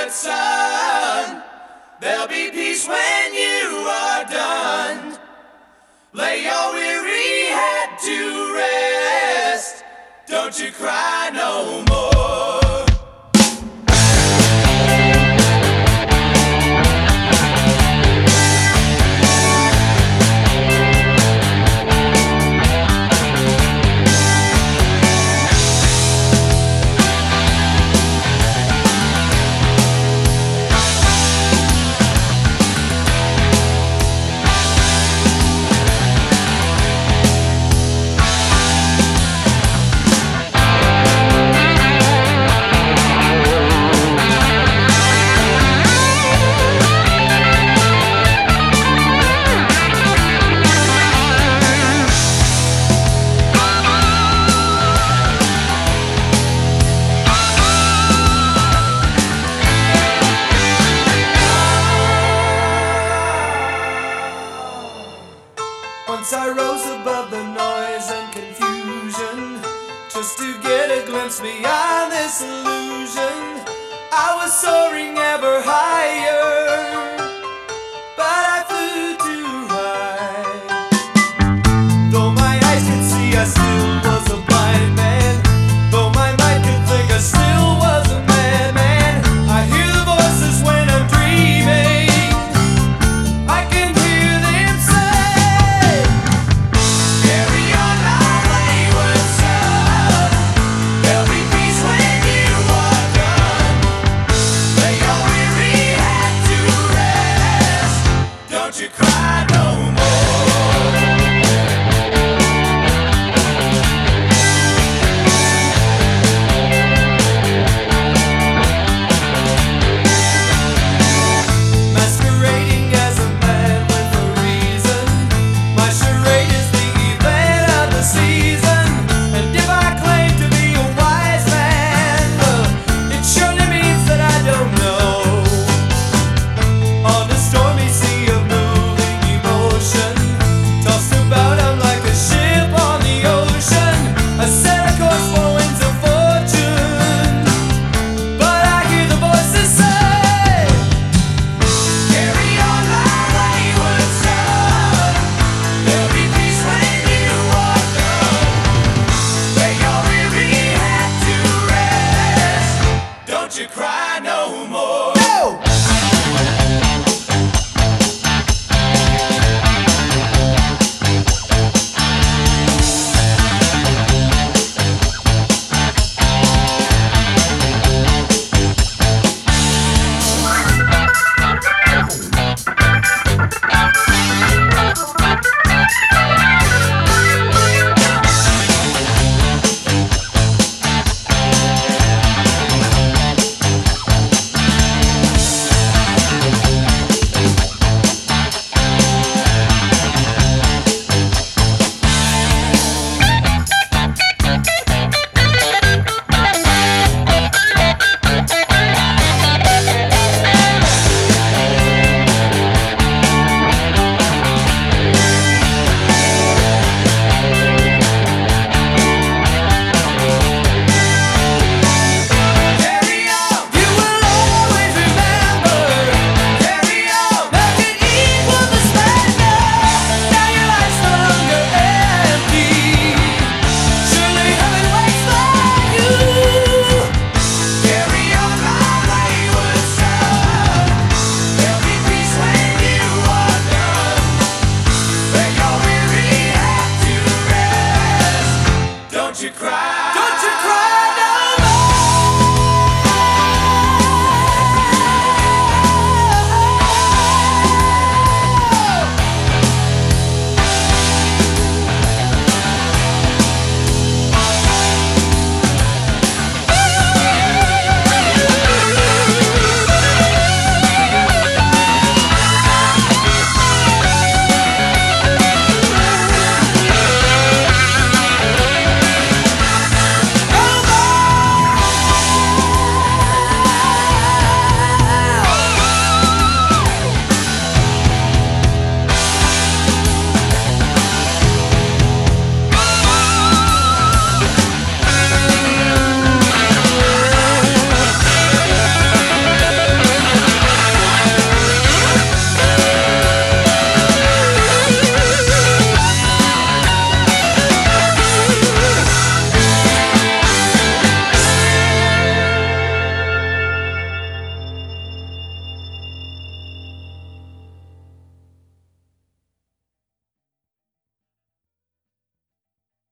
quiet sun. There'll be peace when you are done. Lay your weary head to rest. Don't you cry no more. Once I rose above the noise and confusion, just to get a glimpse beyond this illusion. I was soaring ever higher, but I flew too high. Though my eyes could see, I still was a blind man. Though my mind could think, I still was a madman. I hear the voices when I'm dreaming. I can hear them say, you cry no more. Masquerading as a man with a reason. My charade is the event of the season. And if I claim to be a wise man, it surely means that I don't know. On a stormy sea of tossed about, I'm like a ship on the ocean. I set a course for winds of fortune, but I hear the voices say, carry on my wayward son. There'll be peace when you are done. Lay your weary head to rest. Don't you cry.